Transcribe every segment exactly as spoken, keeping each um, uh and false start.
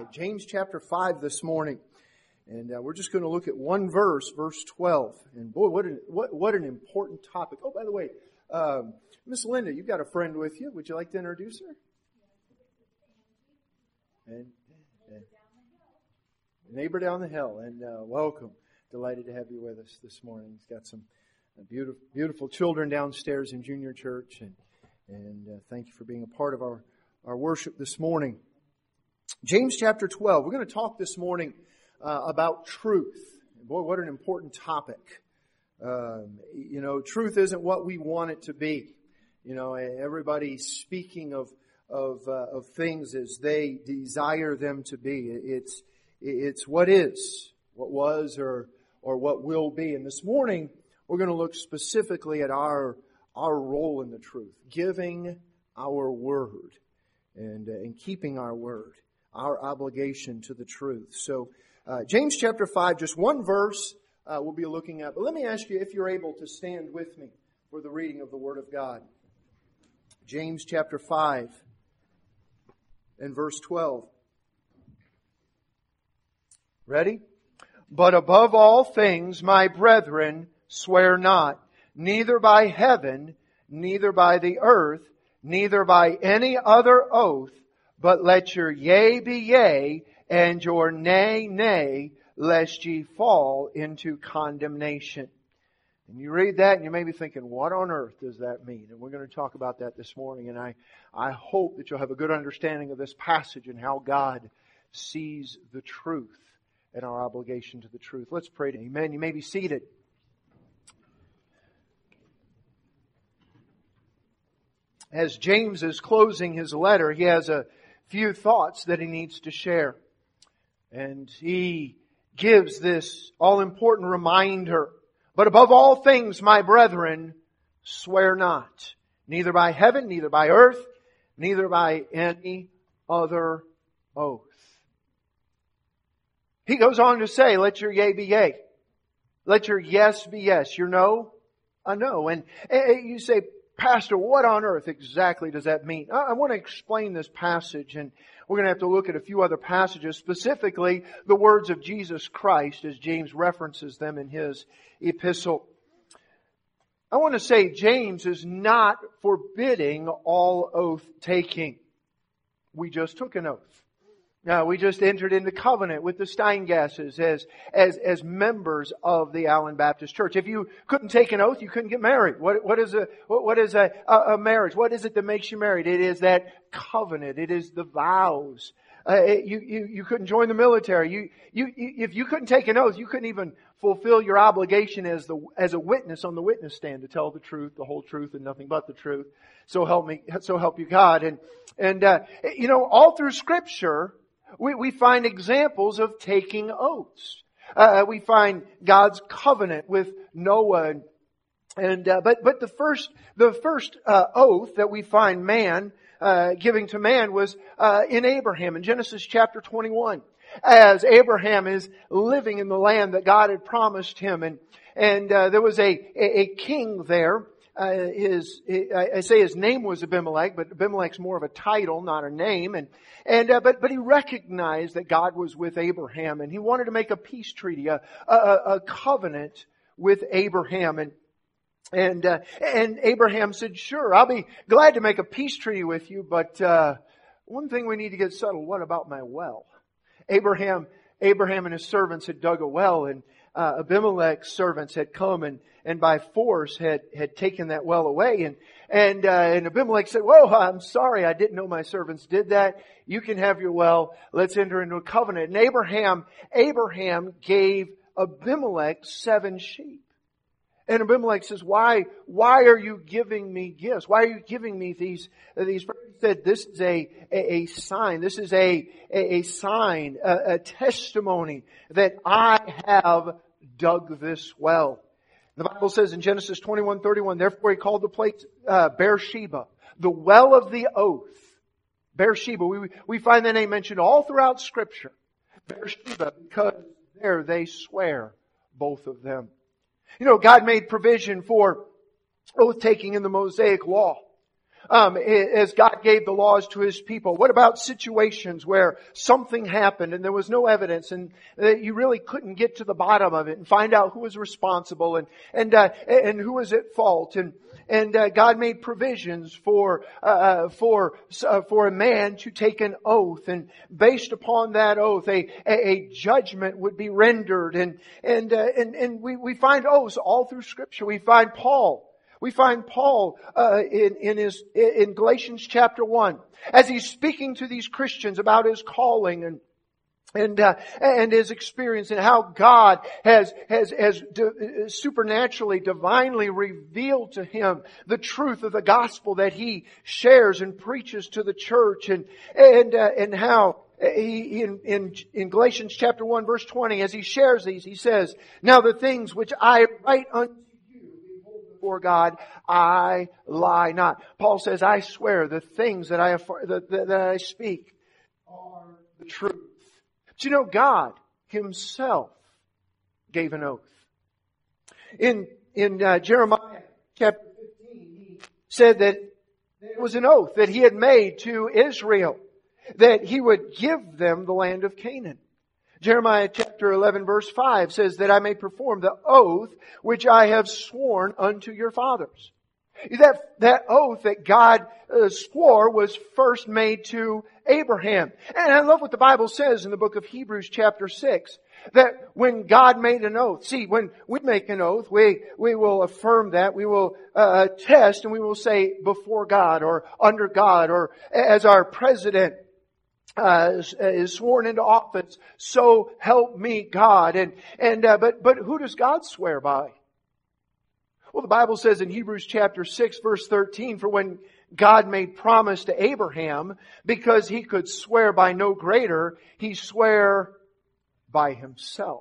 five. James chapter five this morning. And uh, we're just going to look at one verse, verse twelve. And boy, what an, what, what an important topic. Oh, by the way, um, Miss Linda, you've got a friend with you. Would you like to introduce her? And, and neighbor down the hill. And uh, welcome. Delighted to have you with us this morning. He's got some uh, beautiful, beautiful children downstairs in junior church. And, and uh, thank you for being a part of our, our worship this morning. James chapter twelve. We're going to talk this morning uh, about truth. Boy, what an important topic. Um, you know, truth isn't what we want it to be. You know, everybody's speaking of of uh, of things as they desire them to be. It's it's what is, what was, or or what will be. And this morning we're going to look specifically at our our role in the truth, giving our word and uh, and keeping our word, our obligation to the truth. So, uh, James chapter five, just one verse uh, we'll be looking at. But let me ask you if you're able to stand with me for the reading of the Word of God. James chapter five and verse twelve. Ready? But above all things, my brethren, swear not, neither by heaven, neither by the earth, neither by any other oath, but let your yea be yea, and your nay, nay, lest ye fall into condemnation. And you read that and you may be thinking, what on earth does that mean? And we're going to talk about that this morning. And I, I hope that you'll have a good understanding of this passage and how God sees the truth and our obligation to the truth. Let's pray to Him. Amen. You may be seated. As James is closing his letter, he has a few thoughts that he needs to share. And he gives this all-important reminder. But above all things, my brethren, swear not, neither by heaven, neither by earth, neither by any other oath. He goes on to say, let your yea be yea. Let your yes be yes. Your no, a no. And you say, Pastor, what on earth exactly does that mean? I want to explain this passage, and we're going to have to look at a few other passages, specifically the words of Jesus Christ as James references them in his epistle. I want to say James is not forbidding all oath taking. We just took an oath. Now, we just entered into covenant with the Steingasses as, as, as members of the Allen Baptist Church. If you couldn't take an oath, you couldn't get married. What, what is a, what is a, a marriage? What is it that makes you married? It is that covenant. It is the vows. Uh, it, you, you, you couldn't join the military. You, you, if you couldn't take an oath, you couldn't even fulfill your obligation as the, as a witness on the witness stand to tell the truth, the whole truth, and nothing but the truth. So help me, so help you God. And, and, uh, you know, all through Scripture, We, we find examples of taking oaths. Uh, we find God's covenant with Noah, and, and uh, but but the first the first uh, oath that we find man uh, giving to man was uh, in Abraham in Genesis chapter twenty-one, as Abraham is living in the land that God had promised him, and and uh, there was a, a a king there. Uh, his, I say his name was Abimelech, but Abimelech's more of a title, not a name. And, and, uh, but, but he recognized that God was with Abraham, and he wanted to make a peace treaty, a, a, a covenant with Abraham. And, and, uh, and Abraham said, sure, I'll be glad to make a peace treaty with you, but, uh, one thing we need to get settled, what about my well? Abraham, Abraham and his servants had dug a well, and Uh, Abimelech's servants had come and, and by force had, had taken that well away. And, and, uh, and Abimelech said, whoa, I'm sorry. I didn't know my servants did that. You can have your well. Let's enter into a covenant. And Abraham, Abraham gave Abimelech seven sheep. And Abimelech says, why, why are you giving me gifts? Why are you giving me these, these? He said, this is a, a, a sign. This is a, a, a sign, a, a testimony that I have dug this well. The Bible says in Genesis twenty-one thirty-one, therefore he called the place, uh, Beersheba, the well of the oath. Beersheba. We, we find that name mentioned all throughout Scripture. Beersheba, because there they swear, both of them. You know, God made provision for oath-taking in the Mosaic Law. um, as God gave the laws to His people? What about situations where something happened and there was no evidence and that you really couldn't get to the bottom of it and find out who was responsible and and uh, and who was at fault? And and uh, God made provisions for uh, for uh, for a man to take an oath, and based upon that oath, a a, a judgment would be rendered. And and uh, and and we we find oaths all through Scripture. We find Paul. We find Paul uh, in, in his in Galatians chapter one, as he's speaking to these Christians about his calling and and uh, and his experience, and how God has has has di- supernaturally, divinely revealed to him the truth of the gospel that he shares and preaches to the church, and and uh, and how he in in in Galatians chapter one verse twenty, as he shares these, he says, "Now the things which I write unto before God, I lie not." Paul says, "I swear the things that I that, that I speak are the truth." But you know, God Himself gave an oath. In in uh, Jeremiah chapter fifteen, He said that there was an oath that He had made to Israel, that He would give them the land of Canaan. Jeremiah chapter eleven verse five says that I may perform the oath which I have sworn unto your fathers. That, that oath that God uh, swore was first made to Abraham. And I love what the Bible says in the book of Hebrews chapter six. That when God made an oath, see, when we make an oath, we, we will affirm that, we will uh, test, and we will say before God or under God, or as our president Uh, is sworn into office, "So help me God." And and uh, but but who does God swear by? Well, the Bible says in Hebrews chapter six verse thirteen, "For when God made promise to Abraham, because He could swear by no greater, He sware by Himself."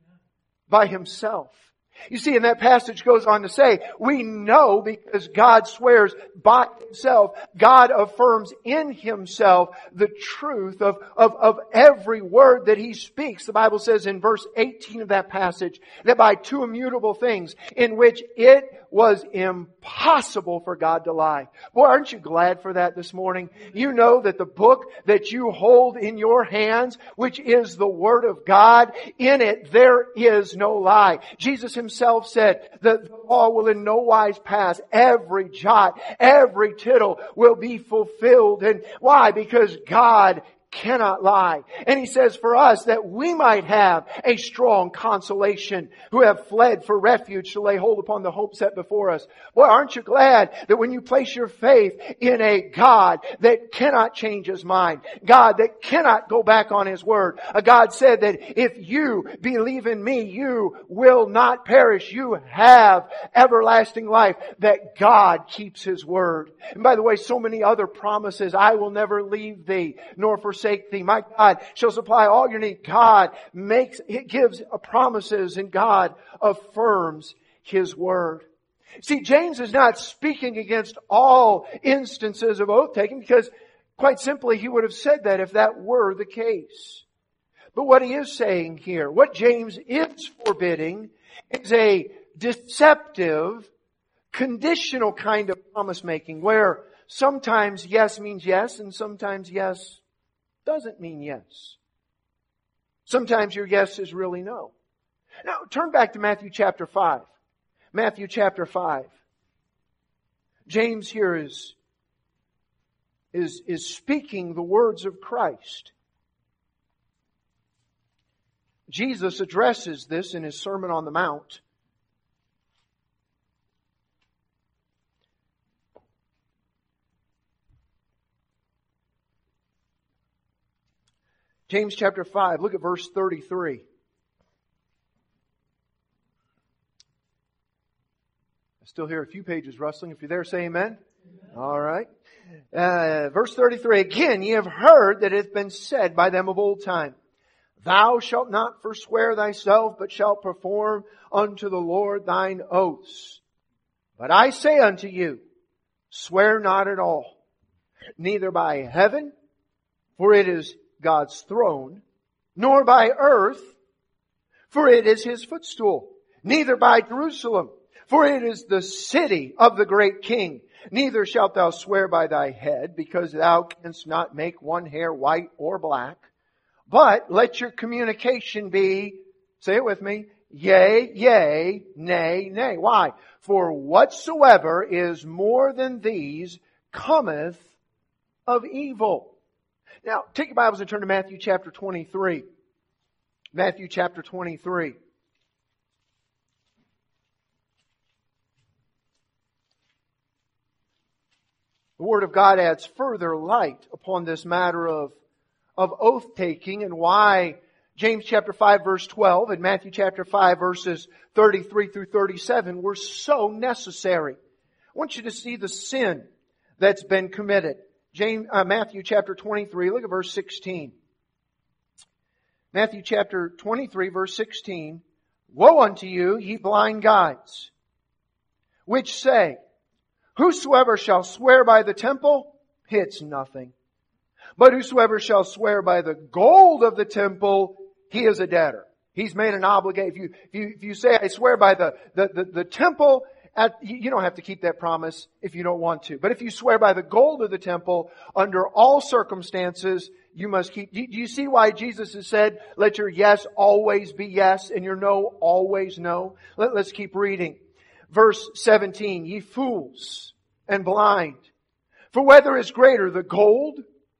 By Himself. You see, and that passage goes on to say, we know because God swears by Himself, God affirms in Himself the truth of, of, of every word that He speaks. The Bible says in verse eighteen of that passage that by two immutable things in which it was impossible for God to lie. Boy, aren't you glad for that this morning? You know that the book that you hold in your hands, which is the Word of God, in it there is no lie. Jesus Himself said that the law will in no wise pass. Every jot, every tittle will be fulfilled. And why? Because God cannot lie. And He says for us that we might have a strong consolation, who have fled for refuge to lay hold upon the hope set before us. Boy, aren't you glad that when you place your faith in a God that cannot change His mind, God that cannot go back on His word, a God said that if you believe in me, you will not perish. You have everlasting life, that God keeps His word. And by the way, so many other promises, "I will never leave thee nor forsake thee. My God shall supply all your need." God makes, it gives promises, and God affirms His word. See, James is not speaking against all instances of oath taking, because quite simply he would have said that if that were the case. But what he is saying here, what James is forbidding, is a deceptive, conditional kind of promise making, where sometimes yes means yes and sometimes yes doesn't mean yes. Sometimes your yes is really no. Now, turn back to Matthew chapter five. Matthew chapter five. James here is, is, is speaking the words of Christ. Jesus addresses this in His Sermon on the Mount. James chapter five, look at verse thirty-three. I still hear a few pages rustling. If you're there, say amen. Amen. All right. Uh, verse thirty-three, "Again, ye have heard that it hath been said by them of old time, Thou shalt not forswear thyself, but shalt perform unto the Lord thine oaths. But I say unto you, swear not at all, neither by heaven, for it is God's throne, nor by earth, for it is His footstool, neither by Jerusalem, For it is the city of the great king. Neither shalt thou swear by thy head, because thou canst not make one hair white or black. But let your communication be, say it with me, yea, yea, nay, nay. Why? For whatsoever is more than these cometh of evil. Now, take your Bibles and turn to Matthew chapter twenty-three. Matthew chapter twenty-three. The Word of God adds further light upon this matter of, of oath-taking and why James chapter five verse twelve and Matthew chapter five verses thirty-three through thirty-seven were so necessary. I want you to see the sin that's been committed. James, uh, Matthew chapter twenty-three, look at verse sixteen. Matthew chapter twenty-three verse sixteen. Woe unto you, ye blind guides, which say, whosoever shall swear by the temple, it's nothing. But whosoever shall swear by the gold of the temple, he is a debtor. He's made an obligation. If you, if you, if you say, I swear by the, the, the, the temple, at, you don't have to keep that promise if you don't want to. But if you swear by the gold of the temple, under all circumstances, you must keep. Do you see why Jesus has said, let your yes always be yes and your no always no? Let, let's keep reading. Verse seventeen, ye fools and blind. For whether is greater, the gold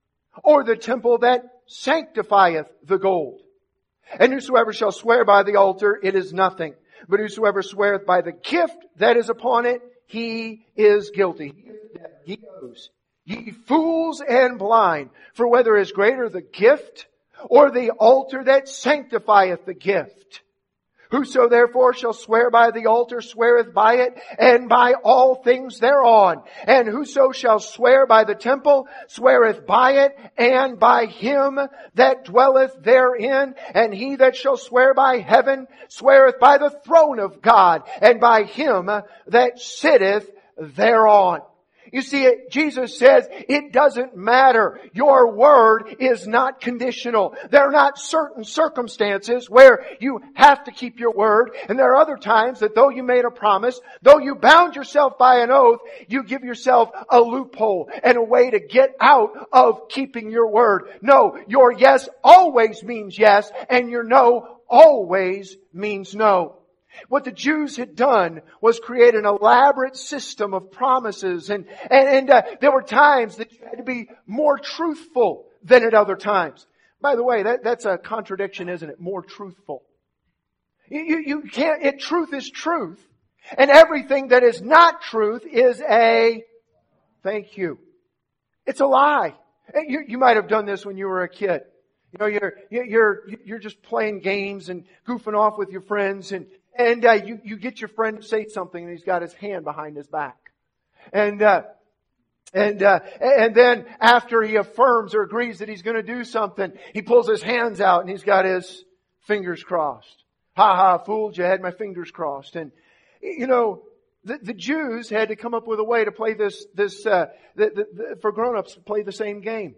or the temple that sanctifieth the gold? And whosoever shall swear by the altar, it is nothing. But whosoever sweareth by the gift that is upon it, he is guilty. He goes, ye fools and blind. For whether is greater the gift or the altar that sanctifieth the gift? Whoso therefore shall swear by the altar sweareth by it, and by all things thereon. And whoso shall swear by the temple sweareth by it, and by him that dwelleth therein. And he that shall swear by heaven sweareth by the throne of God, and by him that sitteth thereon. You see, Jesus says it doesn't matter. Your word is not conditional. There are not certain circumstances where you have to keep your word. And there are other times that though you made a promise, though you bound yourself by an oath, you give yourself a loophole and a way to get out of keeping your word. No, your yes always means yes, and your no always means no. What the Jews had done was create an elaborate system of promises, and and, and uh, there were times that you had to be more truthful than at other times. By the way, that, that's a contradiction, isn't it? More truthful. You, you, you can't. It, truth is truth, and everything that is not truth is a thank you. It's a lie. You, you might have done this when you were a kid. You know, you're you're you're just playing games and goofing off with your friends, and. And uh, you, you get your friend to say something and he's got his hand behind his back. And, uh, and, uh, and then after he affirms or agrees that he's going to do something, he pulls his hands out and he's got his fingers crossed. Ha ha, fooled you, I had my fingers crossed. And, you know, the, the Jews had to come up with a way to play this, this, uh, the, the, the, for grown-ups to play the same game.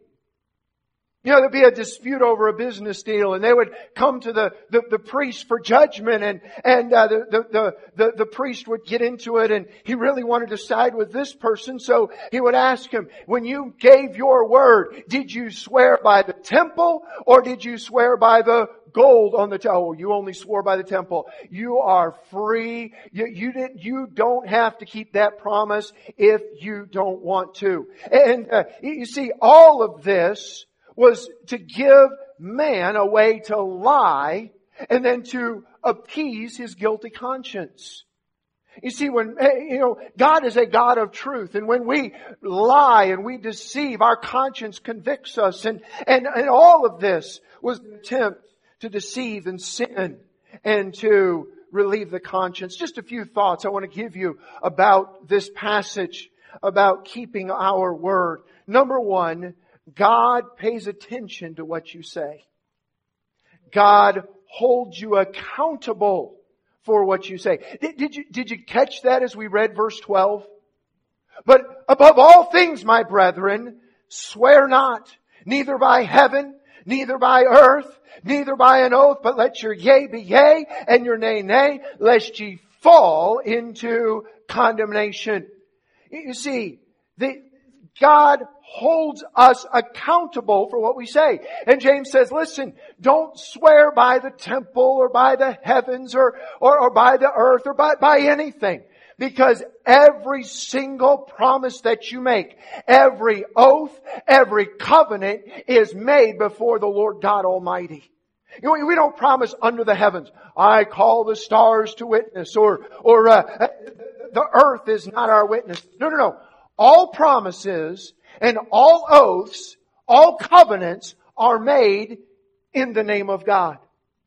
You know, there'd be a dispute over a business deal, and they would come to the, the, the priest for judgment, and, and, uh, the, the, the, the priest would get into it, and he really wanted to side with this person, so he would ask him, when you gave your word, did you swear by the temple, or did you swear by the gold on the temple? Oh, you only swore by the temple. You are free. You, you didn't, you don't have to keep that promise if you don't want to. And, uh, you see, all of this was to give man a way to lie and then to appease his guilty conscience. You see, when, you know, God is a God of truth, and when we lie and we deceive, our conscience convicts us, and, and, and all of this was an attempt to deceive and sin and to relieve the conscience. Just a few thoughts I want to give you about this passage, about keeping our word. Number one, God pays attention to what you say. God holds you accountable for what you say. Did, did you, did you catch that as we read verse twelve? But above all things, my brethren, swear not, neither by heaven, neither by earth, neither by an oath, but let your yea be yea, and your nay nay, lest ye fall into condemnation. You see, the, God holds us accountable for what we say. And James says, listen, don't swear by the temple or by the heavens or, or, or by the earth or by, by anything. Because every single promise that you make, every oath, every covenant is made before the Lord God Almighty. You know, we don't promise under the heavens, I call the stars to witness, or, or, uh, the earth is not our witness. No, no, no. All promises and all oaths, all covenants are made in the name of God.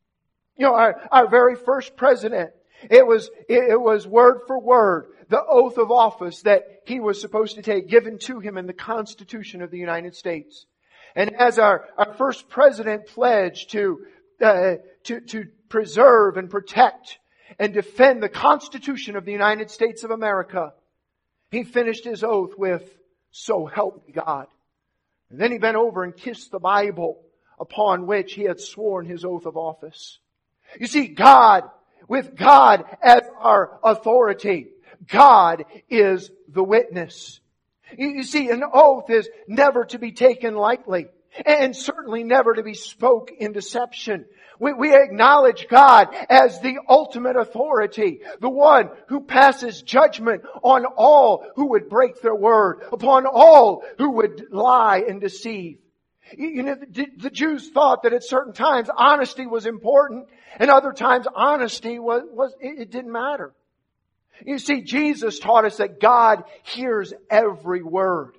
You know, our, our very first president, it was, it was word for word, the oath of office that he was supposed to take, given to him in the Constitution of the United States. And as our, our first president pledged to, uh, to, to preserve and protect and defend the Constitution of the United States of America, he finished his oath with, so help me God. And then he bent over and kissed the Bible upon which he had sworn his oath of office. You see, God, with God as our authority, God is the witness. You see, an oath is never to be taken lightly, and certainly never to be spoke in deception. We, we acknowledge God as the ultimate authority, the one who passes judgment on all who would break their word, upon all who would lie and deceive. You know, the, the Jews thought that at certain times honesty was important, and other times honesty was, was it, it didn't matter. You see, Jesus taught us that God hears every word.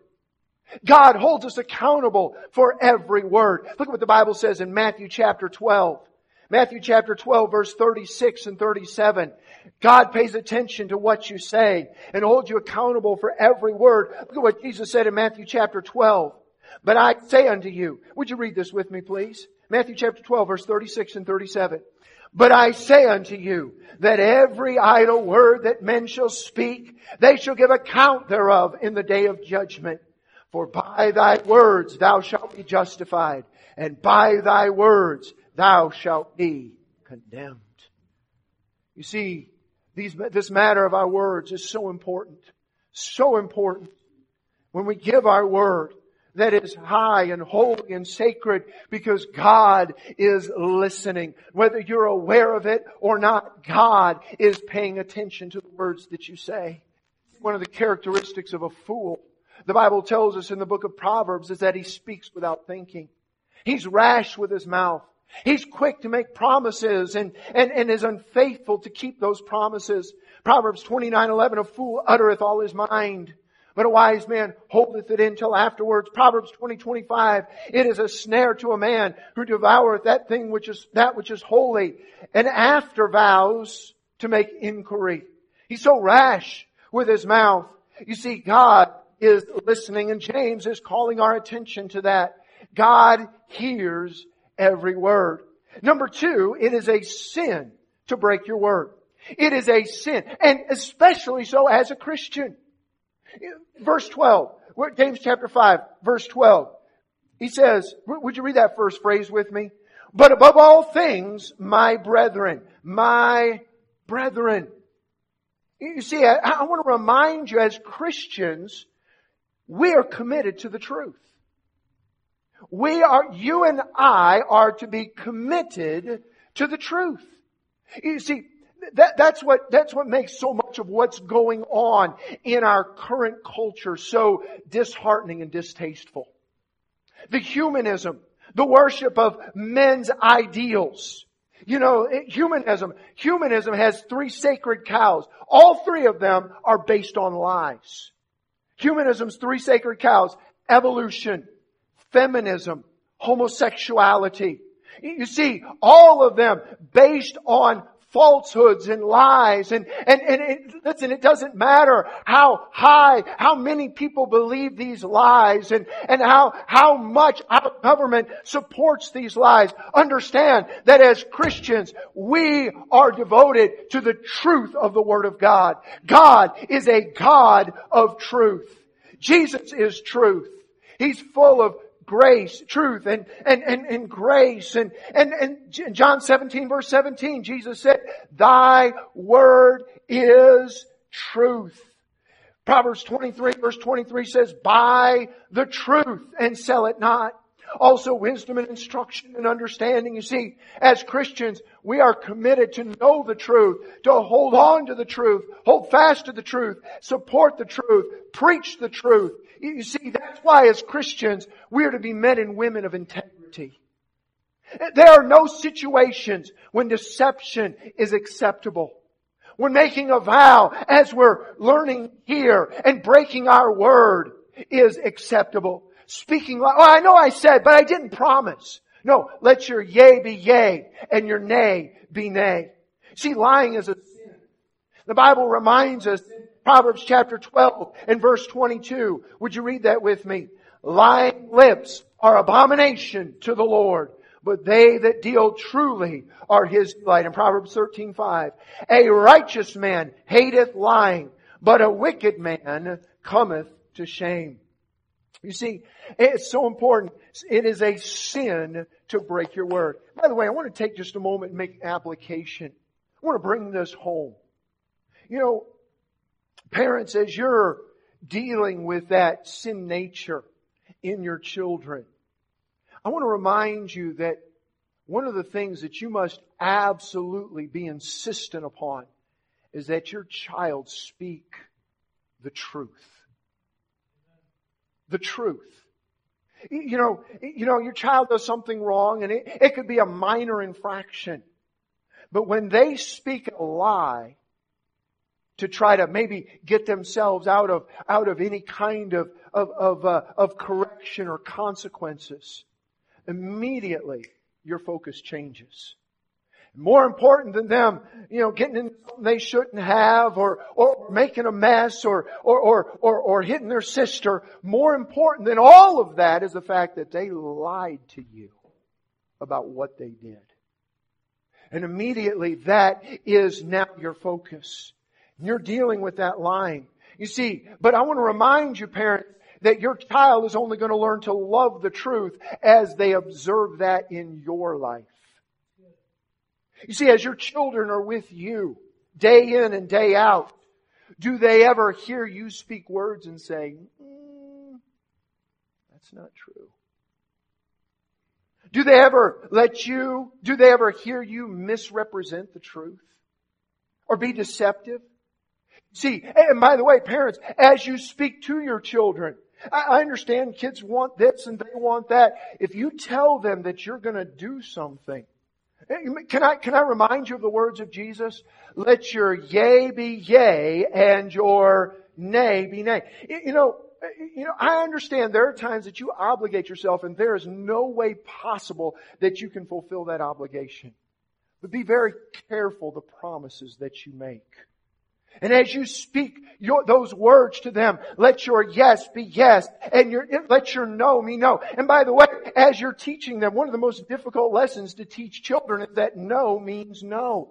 God holds us accountable for every word. Look at what the Bible says in Matthew chapter twelve. Matthew chapter twelve, verse thirty-six and thirty-seven. God pays attention to what you say and holds you accountable for every word. Look at what Jesus said in Matthew chapter twelve. But I say unto you, would you read this with me, please? Matthew chapter twelve, verse thirty-six and thirty-seven. But I say unto you that every idle word that men shall speak, they shall give account thereof in the day of judgment. For by thy words thou shalt be justified, and by thy words thou shalt be condemned. You see, these, this matter of our words is so important. So important. When we give our word, that is high and holy and sacred, because God is listening. Whether you're aware of it or not, God is paying attention to the words that you say. One of the characteristics of a fool, the Bible tells us in the book of Proverbs, is that he speaks without thinking. He's rash with his mouth. He's quick to make promises and, and, and is unfaithful to keep those promises. Proverbs twenty-nine eleven, a fool uttereth all his mind, but a wise man holdeth it in till afterwards. Proverbs twenty twenty-five, it is a snare to a man who devoureth that thing which is, that which is holy, and after vows to make inquiry. He's so rash with his mouth. You see, God is listening, and James is calling our attention to that. God hears every word. Number two, it is a sin to break your word. It is a sin, and especially so as a Christian. Verse twelve, James chapter five, verse twelve. He says, would you read that first phrase with me? But above all things, my brethren, my brethren. You see, I, I want to remind you as Christians, we are committed to the truth. We are, you and I are to be committed to the truth. You see, that, that's what, that's what makes so much of what's going on in our current culture so disheartening and distasteful. The humanism, the worship of men's ideals. You know, humanism, humanism has three sacred cows. All three of them are based on lies. Humanism's three sacred cows: evolution, feminism, homosexuality. You see, all of them based on falsehoods and lies. And, and, and it, listen, it doesn't matter how high, how many people believe these lies and, and how, how much our government supports these lies. Understand that as Christians, we are devoted to the truth of the Word of God. God is a God of truth. Jesus is truth. He's full of grace, truth, and, and, and, and grace. And, and, and John seventeen verse seventeen, Jesus said, Thy word is truth. Proverbs twenty-three verse twenty-three says, Buy the truth and sell it not. Also wisdom and instruction and understanding. You see, as Christians, we are committed to know the truth, to hold on to the truth, hold fast to the truth, support the truth, preach the truth. You see, that's why as Christians, we are to be men and women of integrity. There are no situations when deception is acceptable. When making a vow, as we're learning here, and breaking our word is acceptable. Speaking like, oh, I know I said, but I didn't promise. No, let your yea be yea and your nay be nay. See, lying is a sin. The Bible reminds us, Proverbs chapter twelve and verse twenty-two. Would you read that with me? Lying lips are abomination to the Lord, but they that deal truly are His delight. In Proverbs thirteen five. A righteous man hateth lying, but a wicked man cometh to shame. You see, it's so important. It is a sin to break your word. By the way, I want to take just a moment and make application. I want to bring this home. You know, parents, as you're dealing with that sin nature in your children, I want to remind you that one of the things that you must absolutely be insistent upon is that your child speak the truth. The truth. You know, you know, your child does something wrong and it, it could be a minor infraction. But when they speak a lie to try to maybe get themselves out of, out of any kind of, of, of, uh, of correction or consequences, immediately your focus changes. More important than them, you know, getting in something they shouldn't have, or, or making a mess, or, or, or, or, or hitting their sister. More important than all of that is the fact that they lied to you about what they did. And immediately that is now your focus. You're dealing with that lying. You see, but I want to remind you, parents, that your child is only going to learn to love the truth as they observe that in your life. You see, as your children are with you, day in and day out, do they ever hear you speak words and say, mm, that's not true? Do they ever let you, do they ever hear you misrepresent the truth? Or be deceptive? See, and by the way, parents, as you speak to your children, I understand kids want this and they want that. If you tell them that you're going to do something, Can I, can I remind you of the words of Jesus? Let your yea be yea and your nay be nay. You know, you know, I understand there are times that you obligate yourself and there is no way possible that you can fulfill that obligation. But be very careful the promises that you make. And as you speak your, those words to them, let your yes be yes, and your, let your no be no. And by the way, as you're teaching them, one of the most difficult lessons to teach children is that no means no.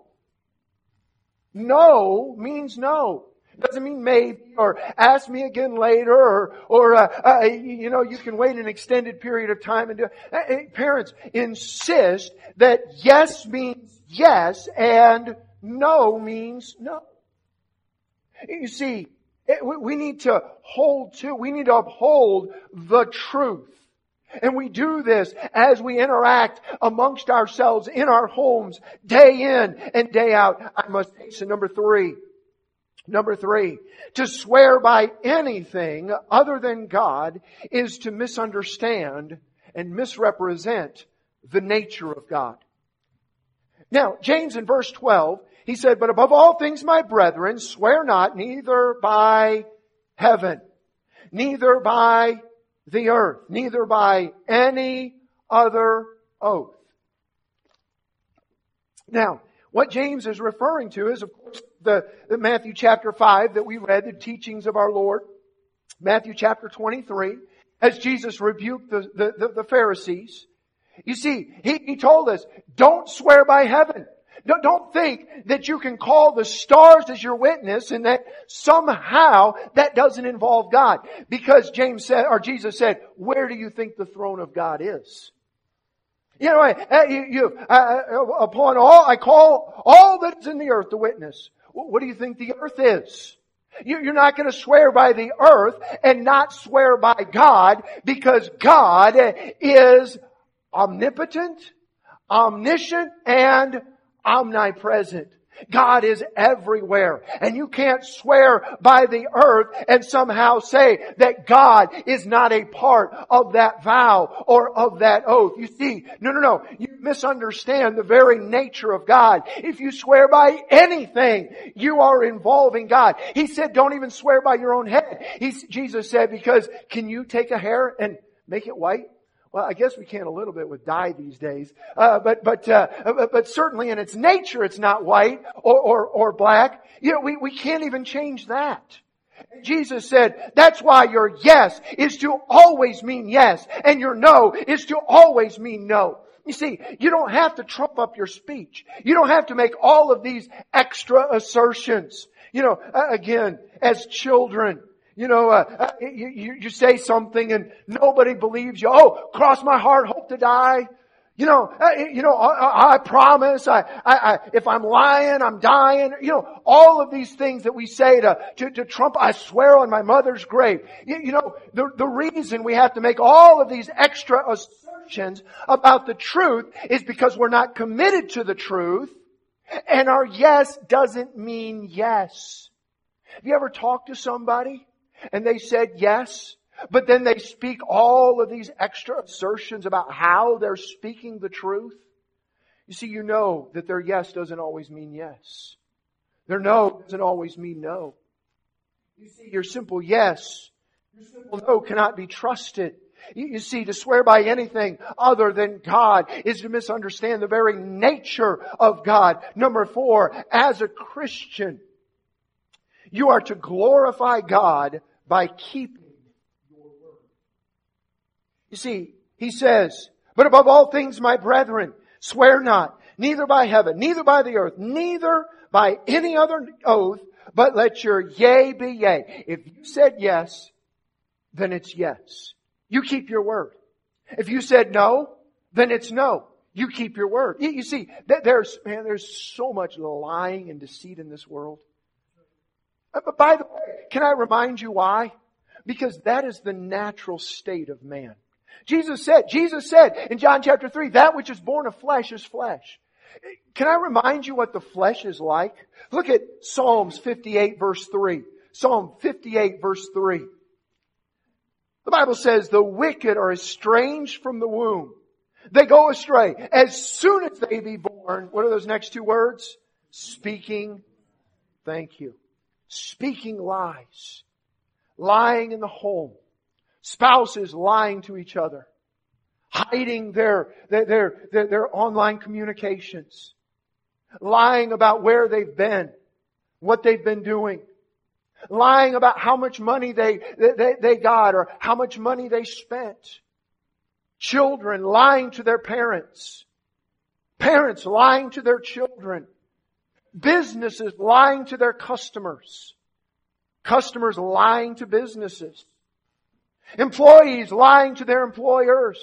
No means no. It doesn't mean maybe, or ask me again later, or, or uh, uh, you know, you can wait an extended period of time and do it. Parents, insist that yes means yes, and no means no. You see, we need to hold to, we need to uphold the truth. And we do this as we interact amongst ourselves in our homes, day in and day out. I must hasten number three. Number three, to swear by anything other than God is to misunderstand and misrepresent the nature of God. Now, James in verse twelve, he said, but above all things, my brethren, swear not, neither by heaven, neither by the earth, neither by any other oath. Now, what James is referring to is, of course, the, the Matthew chapter five that we read, the teachings of our Lord. Matthew chapter twenty-three, as Jesus rebuked the, the, the, the Pharisees. You see, he, he told us, don't swear by heaven. Don't, don't think that you can call the stars as your witness and that somehow that doesn't involve God. Because James said, or Jesus said, where do you think the throne of God is? You know, you, you, uh, upon all, I call all that's in the earth to witness. What do you think the earth is? You're not going to swear by the earth and not swear by God, because God is omnipotent, omniscient, and omnipresent. God is everywhere. And you can't swear by the earth and somehow say that God is not a part of that vow or of that oath. You see, no, no, no. You misunderstand the very nature of God. If you swear by anything, you are involving God. He said, don't even swear by your own head. He, Jesus said, because can you take a hair and make it white? Well, I guess we can a little bit with dye these days, uh, but but uh, but certainly in its nature, it's not white or or, or black. You know, we we can't even change that. Jesus said, that's why your yes is to always mean yes, and your no is to always mean no. You see, you don't have to trump up your speech. You don't have to make all of these extra assertions. You know, uh, again, as children, You know, uh, uh, you, you, you say something and nobody believes you. Oh, cross my heart, hope to die. You know, uh, you know, I, I promise. I, I, I, if I'm lying, I'm dying. You know, all of these things that we say to, to, to Trump. I swear on my mother's grave. You, you know, the the reason we have to make all of these extra assertions about the truth is because we're not committed to the truth, and our yes doesn't mean yes. Have you ever talked to somebody and they said yes, but then they speak all of these extra assertions about how they're speaking the truth? You see, you know that their yes doesn't always mean yes. Their no doesn't always mean no. You see, your simple yes, your simple no cannot be trusted. You see, to swear by anything other than God is to misunderstand the very nature of God. Number four, as a Christian, you are to glorify God by keeping your word. You see, he says, but above all things, my brethren, swear not, neither by heaven, neither by the earth, neither by any other oath, but let your yea be yea. If you said yes, then it's yes. You keep your word. If you said no, then it's no. You keep your word. You, you see, there's, man, there's so much lying and deceit in this world. But by the way, can I remind you why? Because that is the natural state of man. Jesus said, Jesus said in John chapter three, that which is born of flesh is flesh. Can I remind you what the flesh is like? Look at Psalms fifty-eight verse three. Psalm fifty-eight verse three. The Bible says, the wicked are estranged from the womb. They go astray. As soon as they be born, what are those next two words? Speaking, thank you. Speaking lies. Lying in the home. Spouses lying to each other. Hiding their, their, their, their, their online communications. Lying about where they've been. What they've been doing. Lying about how much money they, they, they got or how much money they spent. Children lying to their parents. Parents lying to their children. Businesses lying to their customers. Customers lying to businesses. Employees lying to their employers.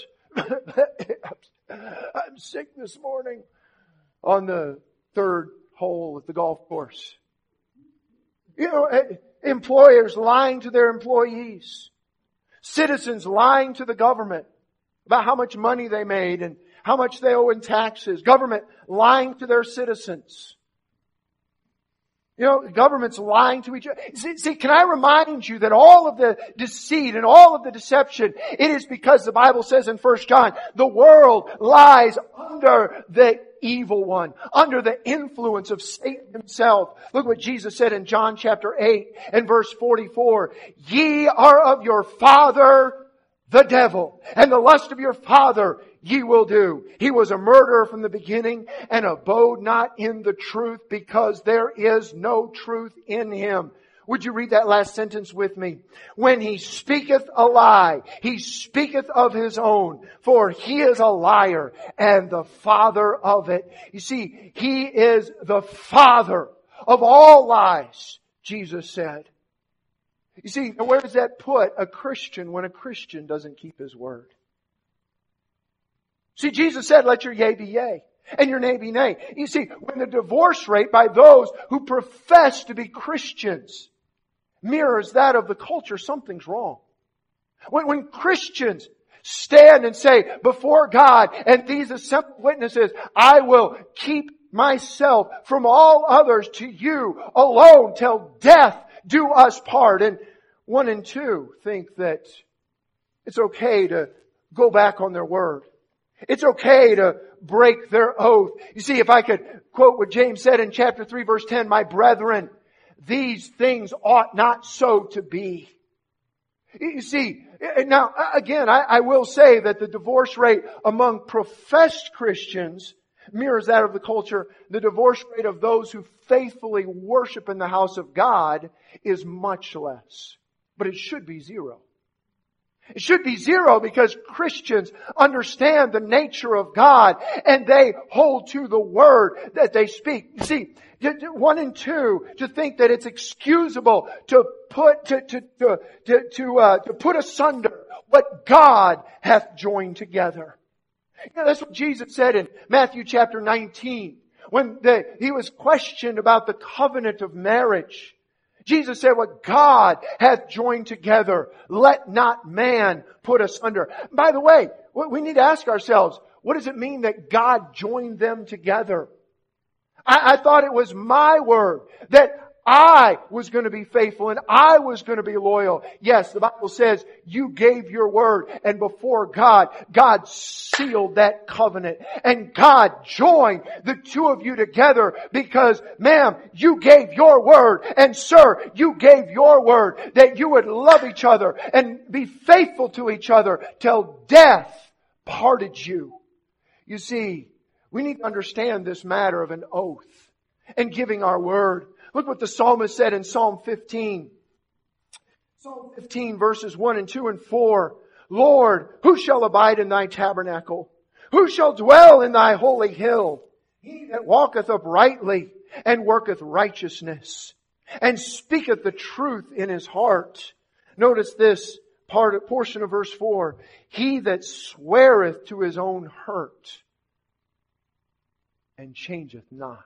I'm sick this morning on the third hole at the golf course. You know, employers lying to their employees. Citizens lying to the government about how much money they made and how much they owe in taxes. Government lying to their citizens. You know, government's lying to each other. See, see, can I remind you that all of the deceit and all of the deception, it is because the Bible says in First John, the world lies under the evil one, under the influence of Satan himself. Look what Jesus said in John chapter eight and verse forty-four. Ye are of your father, the devil, and the lust of your father ye will do. He was a murderer from the beginning and abode not in the truth, because there is no truth in him. Would you read that last sentence with me? When he speaketh a lie, he speaketh of his own, for he is a liar and the father of it. You see, he is the father of all lies, Jesus said. You see, where does that put a Christian when a Christian doesn't keep his word? See, Jesus said, let your yea be yea and your nay be nay. You see, when the divorce rate by those who profess to be Christians mirrors that of the culture, something's wrong. When, when Christians stand and say before God and these assembled witnesses, I will keep myself from all others to you alone till death do us part. And one and two think that it's okay to go back on their word. It's okay to break their oath. You see, if I could quote what James said in chapter three verse ten, my brethren, these things ought not so to be. You see, now again, I, I will say that the divorce rate among professed Christians mirrors that of the culture. The divorce rate of those who faithfully worship in the house of God is much less. But it should be zero. It should be zero because Christians understand the nature of God and they hold to the word that they speak. You see, one and two, to think that it's excusable to put, to, to, to, to, to, uh, to put asunder what God hath joined together. You know, that's what Jesus said in Matthew chapter nineteen when the, He was questioned about the covenant of marriage. Jesus said, what God hath joined together, let not man put asunder. By the way, we need to ask ourselves, what does it mean that God joined them together? I, I thought it was my word that I was going to be faithful and I was going to be loyal. Yes, the Bible says you gave your word, and before God, God sealed that covenant and God joined the two of you together because, ma'am, you gave your word, and sir, you gave your word that you would love each other and be faithful to each other till death parted you. You see, we need to understand this matter of an oath and giving our word. Look what the psalmist said in Psalm fifteen. Psalm fifteen verses one and two and four. Lord, who shall abide in thy tabernacle? Who shall dwell in thy holy hill? He that walketh uprightly and worketh righteousness and speaketh the truth in his heart. Notice this part, portion of verse four. He that sweareth to his own hurt and changeth not.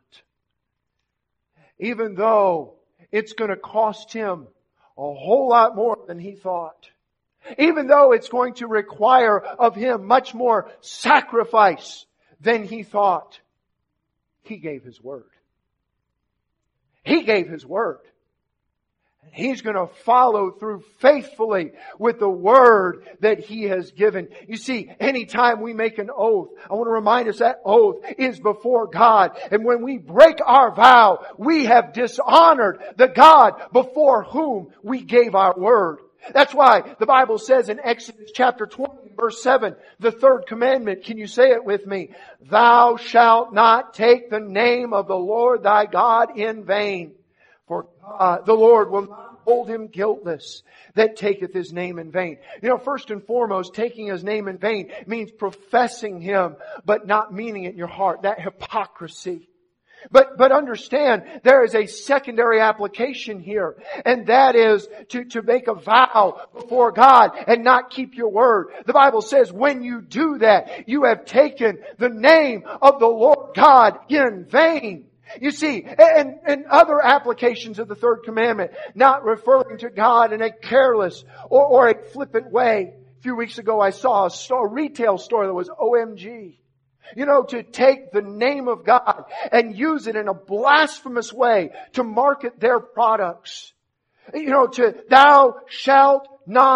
Even though it's going to cost him a whole lot more than he thought. Even though it's going to require of him much more sacrifice than he thought. He gave his word. He gave his word. And he's going to follow through faithfully with the word that he has given. You see, anytime we make an oath, I want to remind us that oath is before God. And when we break our vow, we have dishonored the God before whom we gave our word. That's why the Bible says in Exodus chapter twenty, verse seven, the third commandment, can you say it with me? Thou shalt not take the name of the Lord thy God in vain. For God, the Lord will not hold him guiltless that taketh his name in vain. You know, first and foremost, taking his name in vain means professing him, but not meaning it in your heart. That hypocrisy. But, but understand, there is a secondary application here. And that is to, to make a vow before God and not keep your word. The Bible says when you do that, you have taken the name of the Lord God in vain. You see, and, and other applications of the third commandment, not referring to God in a careless or, or a flippant way. A few weeks ago I saw a, store, a retail store that was O M G. You know, to take the name of God and use it in a blasphemous way to market their products. You know, to thou shalt not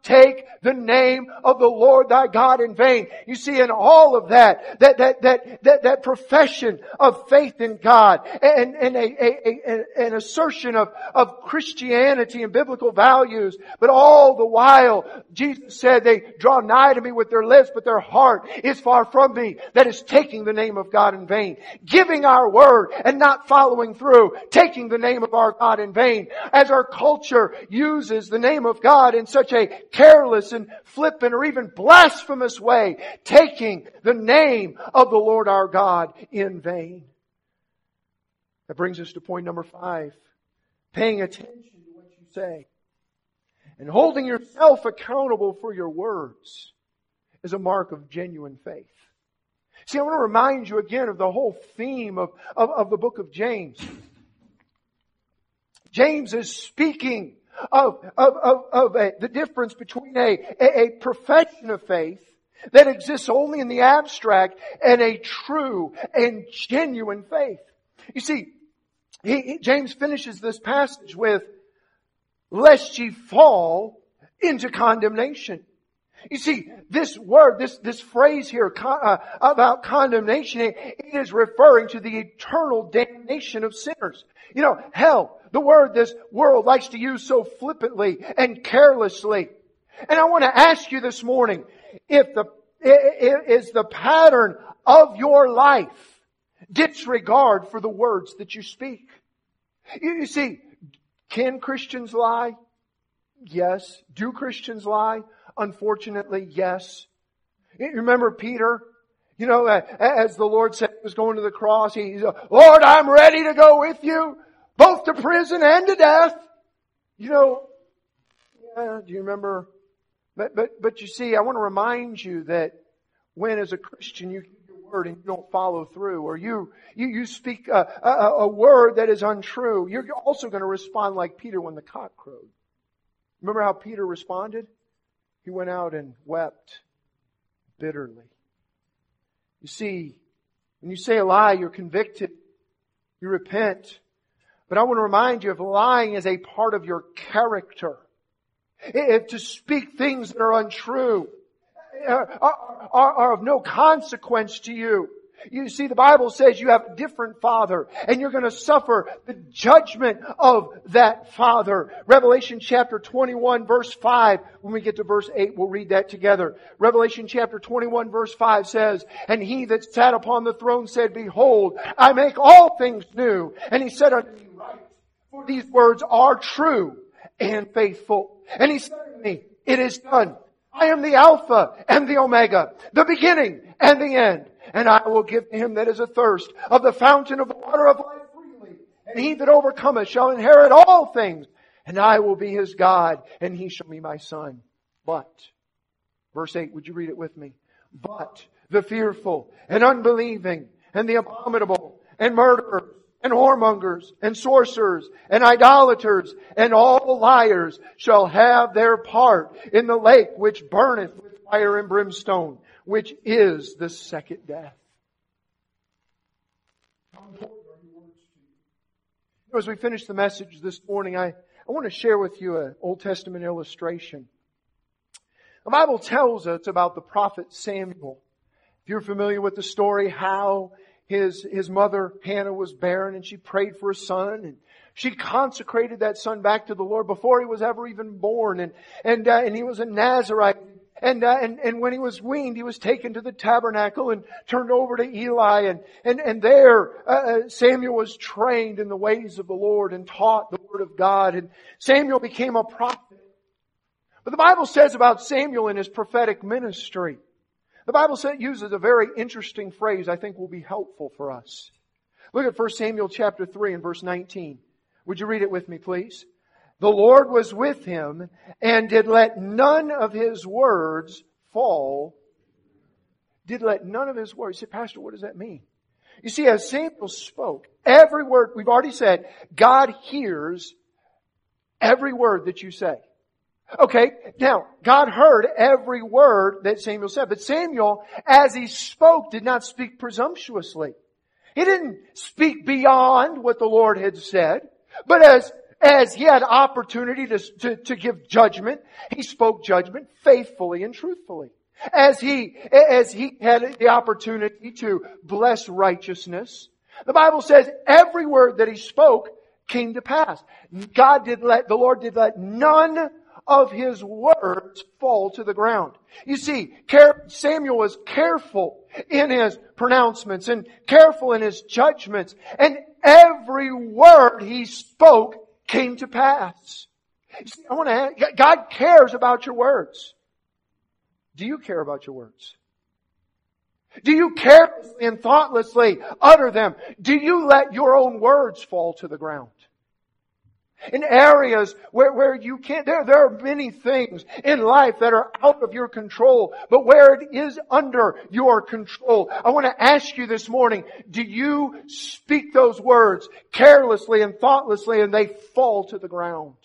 take the name of the Lord thy God in vain. You see, in all of that, that, that, that, that, that profession of faith in God and, and a, a, a, an assertion of, of Christianity and biblical values, but all the while, Jesus said, they draw nigh to me with their lips, but their heart is far from me. That is taking the name of God in vain. Giving our word and not following through. Taking the name of our God in vain. As our culture uses the name of God in such a careless and flippant or even blasphemous way. Taking the name of the Lord our God in vain. That brings us to point number five. Paying attention to what you say. And holding yourself accountable for your words is a mark of genuine faith. See, I want to remind you again of the whole theme of, of, of the book of James. James is speaking of, of, of, of a, the difference between a, a, a profession of faith that exists only in the abstract and a true and genuine faith. You see, he, he, James finishes this passage with, lest ye fall into condemnation. You see, this word, this, this phrase here uh, about condemnation, it, it is referring to the eternal damnation of sinners. You know, hell, the word this world likes to use so flippantly and carelessly. And I want to ask you this morning, if the, is the pattern of your life disregard for the words that you speak? You, you see, can Christians lie? Yes. Do Christians lie? Unfortunately, yes. You remember Peter? You know, as the Lord said he was going to the cross, he said, Lord, I'm ready to go with you, both to prison and to death. You know, yeah, do you remember? But, but, but you see, I want to remind you that when as a Christian you keep your word and you don't follow through, or you, you, you speak a, a, a word that is untrue, you're also going to respond like Peter when the cock crowed. Remember how Peter responded? He went out and wept bitterly. You see, when you say a lie, you're convicted. You repent. But I want to remind you of lying is a part of your character. If to speak things that are untrue are, are, are of no consequence to you. You see, the Bible says you have a different father and you're going to suffer the judgment of that father. Revelation chapter twenty-one verse five. When we get to verse eight, we'll read that together. Revelation chapter twenty-one verse five says, and he that sat upon the throne said, behold, I make all things new. And he said unto me, write, for these words are true and faithful. And he said to me, it is done. I am the Alpha and the Omega, the beginning and the end. And I will give to him that is athirst of the fountain of the water of life freely. And he that overcometh shall inherit all things. And I will be his God, and he shall be my son. But, verse eight, would you read it with me? But the fearful and unbelieving and the abominable and murderers and whoremongers and sorcerers and idolaters and all liars shall have their part in the lake which burneth with fire and brimstone, which is the second death. How important are your words to you? You know, as we finish the message this morning, I, I want to share with you an Old Testament illustration. The Bible tells us about the prophet Samuel. If you're familiar with the story, how his, his mother Hannah was barren and she prayed for a son, and she consecrated that son back to the Lord before he was ever even born, and, and, uh, and he was a Nazirite. And, uh, and, and when he was weaned, he was taken to the tabernacle and turned over to Eli. And, and, and there, uh, Samuel was trained in the ways of the Lord and taught the Word of God. And Samuel became a prophet. But the Bible says about Samuel in his prophetic ministry, the Bible says, uses a very interesting phrase I think will be helpful for us. Look at First Samuel chapter three and verse nineteen. Would you read it with me, please? The Lord was with him and did let none of his words fall. Did let none of his words. You say, Pastor, what does that mean? You see, as Samuel spoke, every word, we've already said, God hears every word that you say. Okay, now, God heard every word that Samuel said. But Samuel, as he spoke, did not speak presumptuously. He didn't speak beyond what the Lord had said. But as As He had opportunity to, to, to give judgment, He spoke judgment faithfully and truthfully. As He, as He had the opportunity to bless righteousness, the Bible says every word that He spoke came to pass. God did let, the Lord did let none of His words fall to the ground. You see, Samuel was careful in his pronouncements and careful in his judgments, and every word he spoke came to pass. You see, I want to ask, God cares about your words. Do you care about your words? Do you carelessly and thoughtlessly utter them? Do you let your own words fall to the ground? In areas where, where you can't, there, there are many things in life that are out of your control, but where it is under your control. I want to ask you this morning, do you speak those words carelessly and thoughtlessly and they fall to the ground?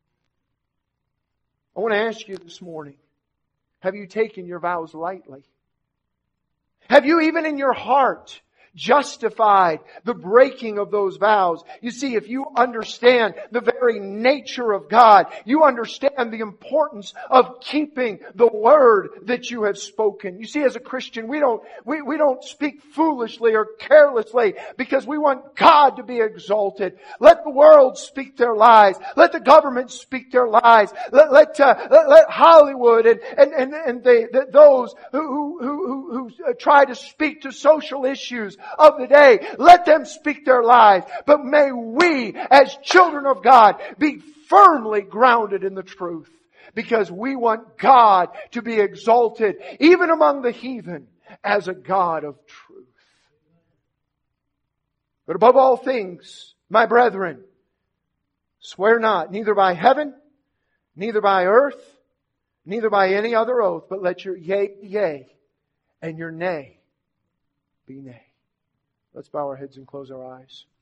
I want to ask you this morning, have you taken your vows lightly? Have you even in your heart justified the breaking of those vows? You see, if you understand the very nature of God, you understand the importance of keeping the word that you have spoken. You see, as a Christian, we don't, we, we don't speak foolishly or carelessly because we want God to be exalted. Let the world speak their lies. Let the government speak their lies. Let, let, uh, let, let Hollywood and, and, and, and they, the, those who, who, who, who try to speak to social issues of the day, let them speak their lives. But may we, as children of God, be firmly grounded in the truth. Because we want God to be exalted, even among the heathen, as a God of truth. But above all things, my brethren, swear not, neither by heaven, neither by earth, neither by any other oath, but let your yea be yea, and your nay be nay. Let's bow our heads and close our eyes.